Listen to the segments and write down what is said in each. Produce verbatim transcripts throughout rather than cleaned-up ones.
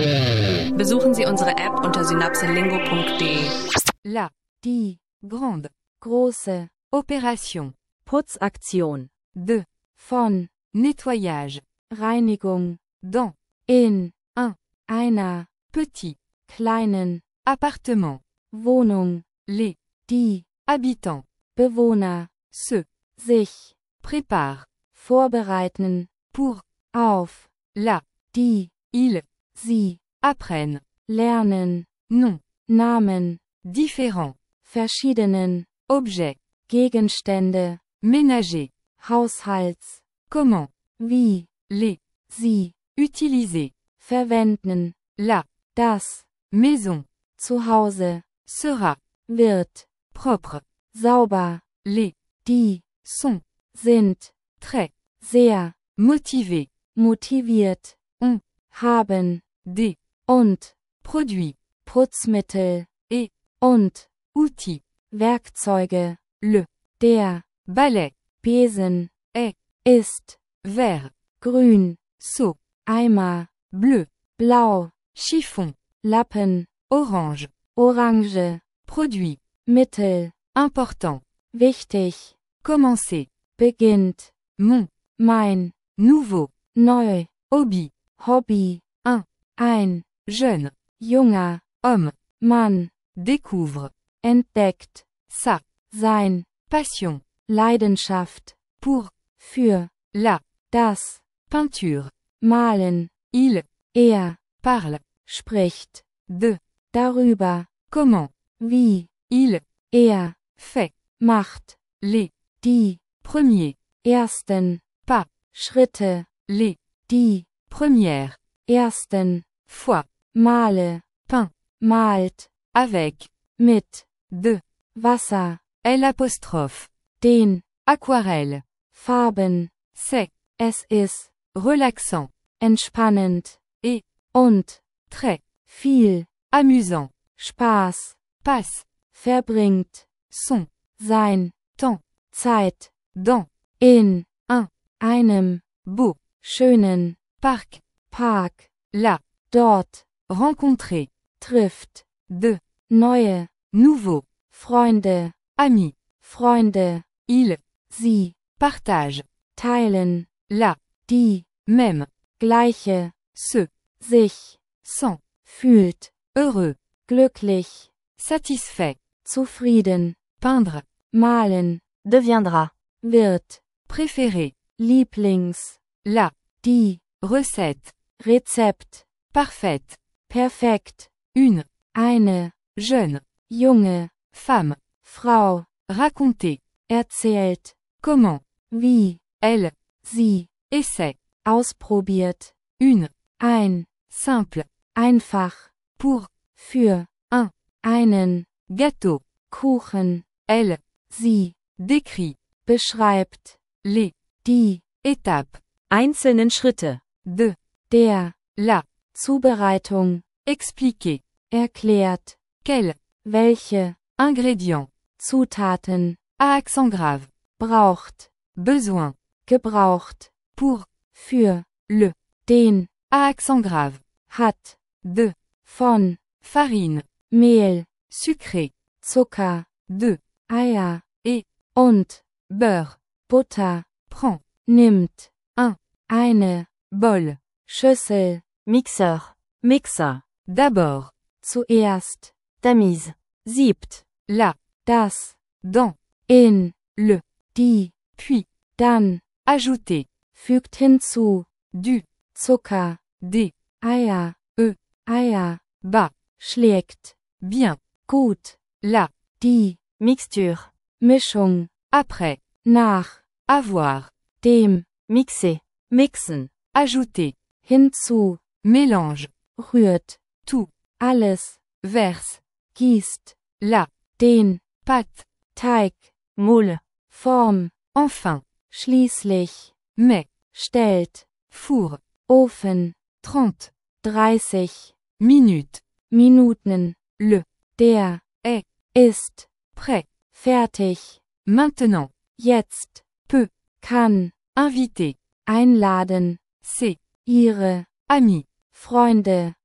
Besuchen Sie unsere App unter synapselingo punkt de. La, Die, grande, große, opération, Putzaktion, de, von, nettoyage, Reinigung, dans, in, un, einer, petit, kleinen, appartement, Wohnung, les, die, habitants, Bewohner, se, sich, prépare, vorbereiten, pour, auf, la, die, ils, sie, apprennent, lernen, non, Namen, différent, verschiedenen, objet, Gegenstände, ménager, Haushalts, comment, wie, les, sie, utiliser, verwenden, la, das, maison, zu Hause, sera, wird, propre, sauber, les, die, sont, sind, très, sehr, motivé, motiviert, on, haben, des, und, produits, Putzmittel, et, und, outils, Werkzeuge, le, der, balai, Besen, est, ist, vert, grün, seau, Eimer, bleu, blau, chiffon, Lappen, orange, orange, produit, Mittel, important, wichtig, commencer, beginnt, mon, mein, nouveau, neu, hobby, Hobby, un, ein, jeune, junger, homme, Mann, découvre, entdeckt, sa, sein, passion, Leidenschaft, pour, für, la, das, peinture, malen, il, er, parle, spricht, de, darüber, comment, wie, il, er, fait, macht, les, die, premiers, ersten, pas, Schritte, les, die, premières, ersten, fois, Male, peint, malt, avec, mit, de, Wasser, L apostrophe, den, aquarelle, Farben, c'est, es ist, relaxant, entspannend, et, und, très, viel, amusant, Spaß, passe, verbringt, son, sein, temps, Zeit, dans, in, un, einem, beau, schönen, parc, Park, là, dort, rencontrer, trifft, de, neue, nouveau, Freunde, ami, Freunde, il, sie, partage, teilen, là, die, même, gleiche, se, sich, sent, fühlt, heureux, glücklich, satisfait, zufrieden, peindre, malen, deviendra, wird, préféré, Lieblings, la, die, recette, Rezept, parfaite, perfekt, une, eine, jeune, junge, femme, Frau, raconter, erzählt, comment, wie, elle, sie, essaie, ausprobiert, une, ein, simple, einfach, pour, für, un, einen, gâteau, Kuchen, elle, sie, décrit, beschreibt, les, die, étapes, einzelnen Schritte, de, der, la, Zubereitung, expliquer, erklärt, quel, welche, ingrédients, Zutaten, à accent grave, braucht, besoin, gebraucht, pour, für, le, den, à accent grave, hat, de, von, farine, Mehl, sucré, Zucker, de, Eier, et, und, beurre, Butter, prend, nimmt, un, eine, bol, Schüssel, Mixeur, Mixer, d'abord, zuerst, Tamise, siebt, la, das, dans, in, le, die, puis, dann, ajouter, fügt hinzu, du, Zucker, des, Eier, E. Eier, bas, schlägt, bien, gut, la, die, Mixture, Mischung, après, nach, avoir, dem, mixer, mixen, ajouter, hinzu, mélange, rührt, tout, alles, verse, gießt, la, den, pâte, Teig, moule, Form, enfin, schließlich, mais, stellt, four, Ofen, trente, dreißig, minutes, Minuten, le, der, est, ist, prêt, fertig, maintenant, jetzt, peut, kann, inviter, einladen, c'est, ihre, ami, Freunde,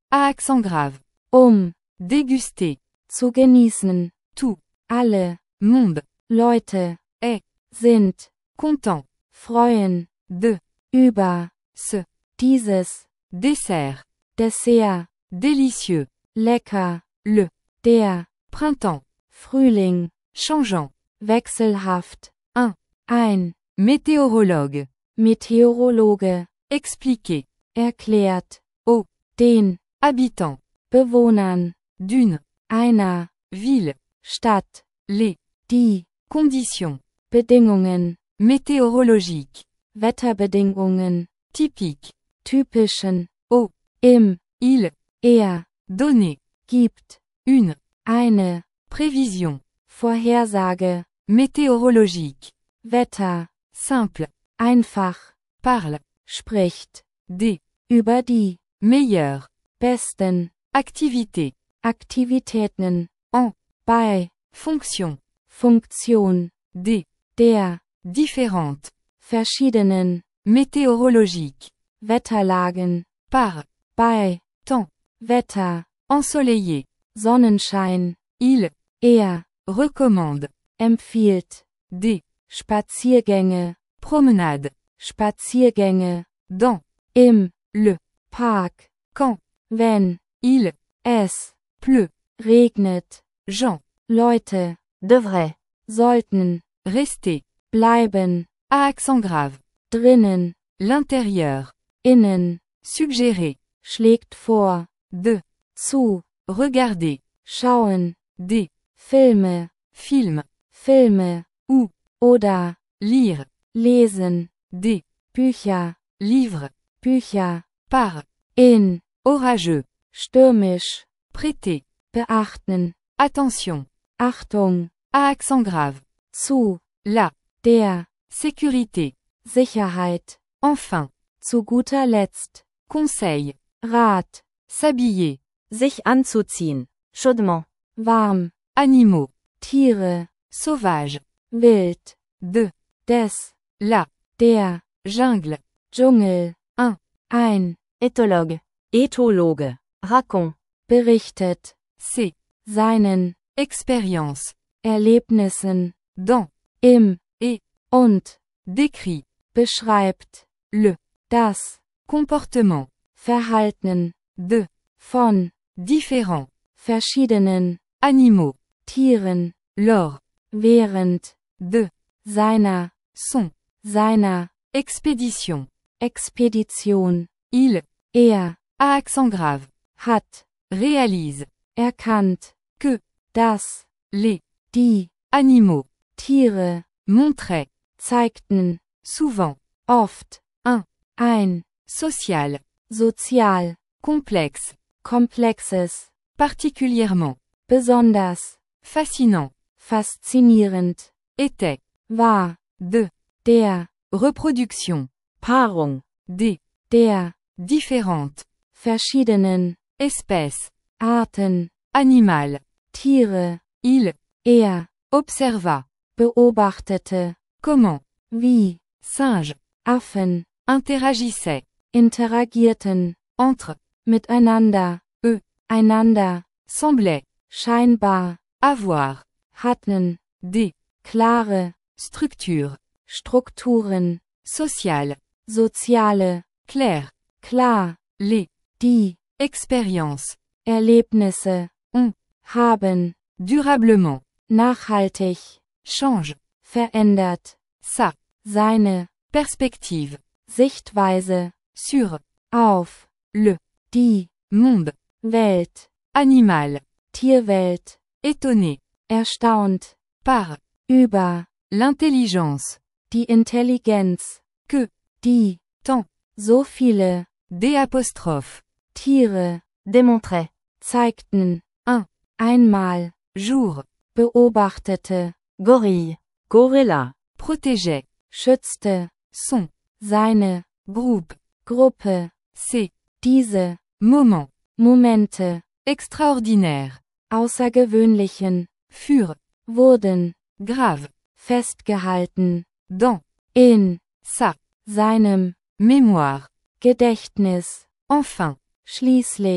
à accent grave, um, déguster, zu genießen, tout, alle, monde, Leute, est, sind, content, freuen, de, über, ce, dieses, dessert, Dessert, délicieux, lecker, le, der, printemps, Frühling, changeant, wechselhaft, un, ein, météorologue, Meteorologe, expliquer, erklärt, au, den, habitant, Bewohnern, d'une, einer, ville, Stadt, les, die, conditions, Bedingungen, météorologiques, Wetterbedingungen, typiques, typischen, au, im, il, er, donner, gibt, une, eine, prévision, Vorhersage, météorologique, Wetter, simple, einfach, parle, spricht, des, über die, meilleurs, besten, activités, Aktivitäten, en, bei, fonction, Funktion, des, der, différentes, verschiedenen, météorologiques, Wetterlagen, par, bei, temps, Wetter, ensoleillé, Sonnenschein, il, er, recommande, empfiehlt, des, Spaziergänge, promenades, Spaziergänge, dans, im, le, Park, quand, wenn, il, es, pleut, regnet, gens, Leute, devrait, sollten, rester, bleiben, à accent grave, drinnen, l'intérieur, innen, suggérer, schlägt vor, de, zu, regarder, schauen, des, Filme, films, Filme, ou, oder, lire, lesen, des, Bücher, livres, Bücher, par, in, orageux, stürmisch, prêter, beachten, attention, Achtung, à accent grave, zu, la, der, sécurité, Sicherheit, enfin, zu guter Letzt, conseil, Rat, s'habiller, sich anzuziehen, chaudement, warm, animaux, Tiere, sauvage, wild, de, des, la, der, jungle, Dschungel, un, ein, Ethologue, Ethologe, Racon, berichtet, c'est, seinen, expérience, Erlebnissen, dans, im, et, und, décrit, beschreibt, le, das, comportement, Verhalten, de, von, différents, verschiedenen, animaux, Tieren, lors, während, de, seiner, son, seiner, expédition, Expedition, il, er, à accent grave, hat, réalise, erkannt, que, dass, les, die, animaux, Tiere, montraient, zeigten, souvent, oft, un, ein, social, sozial, complexe, komplexes, particulièrement, besonders, fascinant, faszinierend, était, war, de, der, reproduction, Paarung, des, der, différentes, verschiedenen, espèces, Arten, animal, Tiere, il, er, observa, beobachtete, comment, wie, singe, Affen, interagissait, interagierten, entre, miteinander, eux, einander, semblait, scheinbar, avoir, hatten, des, klare, structures, Strukturen, sociales, soziale, claires, klar, les, die, expériences, Erlebnisse, ont, haben, durablement, nachhaltig, change, verändert, sa, seine, perspective, Sichtweise, sur, auf, le, die, monde, Welt, animal, Tierwelt, étonné, erstaunt, par, über, l'intelligence, die Intelligenz, que, die, tant, so viele, des apostrophes, Tiere, démontrait, zeigten, un, einmal, jour, beobachtete, gorille, gorilla, protégeait, schützte, son, seine, groupe, Gruppe, ces, diese, moments, Momente, extraordinaires, außergewöhnlichen, furent, wurden, graves, festgehalten, dans, in, sa, seinem, mémoire, Gedächtnis, enfin, schließlich,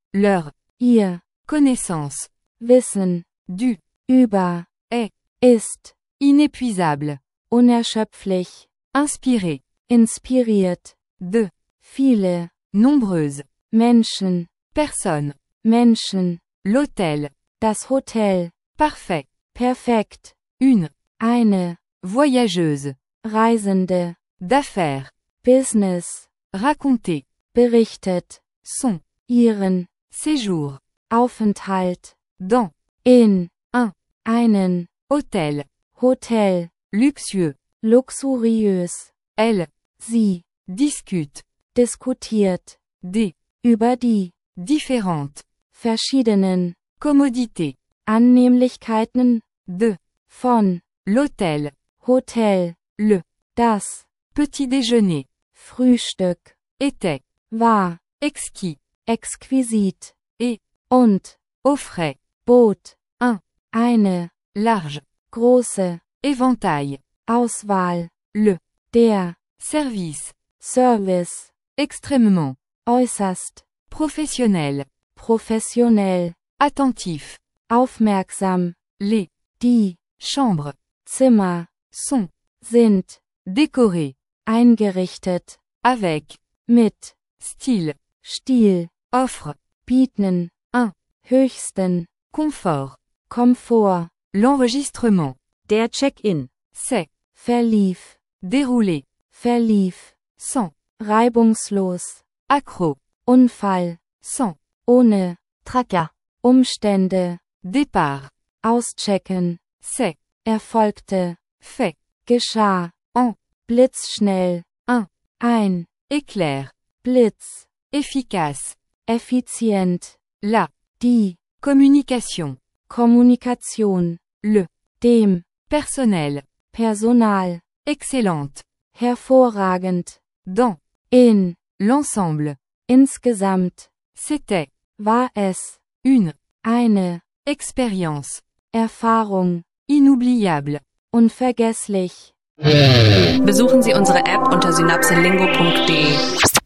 leur, ihr, connaissance, Wissen, du, über, est, ist, inépuisable, unerschöpflich, inspiré, inspiriert, de, viele, nombreuses, Menschen, personnes, Menschen, l'hôtel, das Hotel, parfait, perfekt, une, eine, voyageuse, Reisende, d'affaires, Business, raconter, berichtet, son, ihren, séjour, Aufenthalt, dans, in, un, einen, hôtel, Hotel, luxueux, luxuriös, elle, sie, discute, diskutiert, des, über die, différentes, verschiedenen, commodités, Annehmlichkeiten, de, von, l'hôtel, Hotel, le, das, petit déjeuner, Frühstück, était, war, exquis, exquisit, et, und, offrait, bot, un, eine, large, große, éventail, Auswahl, le, der, service, Service, extrêmement, äußerst, professionnel, professionell, attentif, aufmerksam, les, die, chambres, Zimmer, sont, sind, décorées, eingerichtet, avec, mit, style, Stil, offre, bieten, un, höchsten, confort, Komfort, l'enregistrement, Der Check-in. c'est, verlief, déroulé, verlief, sans, reibungslos, accro, Unfall, sans, ohne, Tracas. Umstände, départ, auschecken, c'est, erfolgte, fait, geschah, en, blitzschnell, un, ein, éclair, Blitz, efficace, effizient, la, die, communication, Kommunikation, le, dem, personnel, Personal, excellente, hervorragend, dans, in, l'ensemble, insgesamt, c'était, war es, une, eine, expérience, Erfahrung, inoubliable. unvergesslich. Besuchen Sie unsere App unter synapselingo punkt de.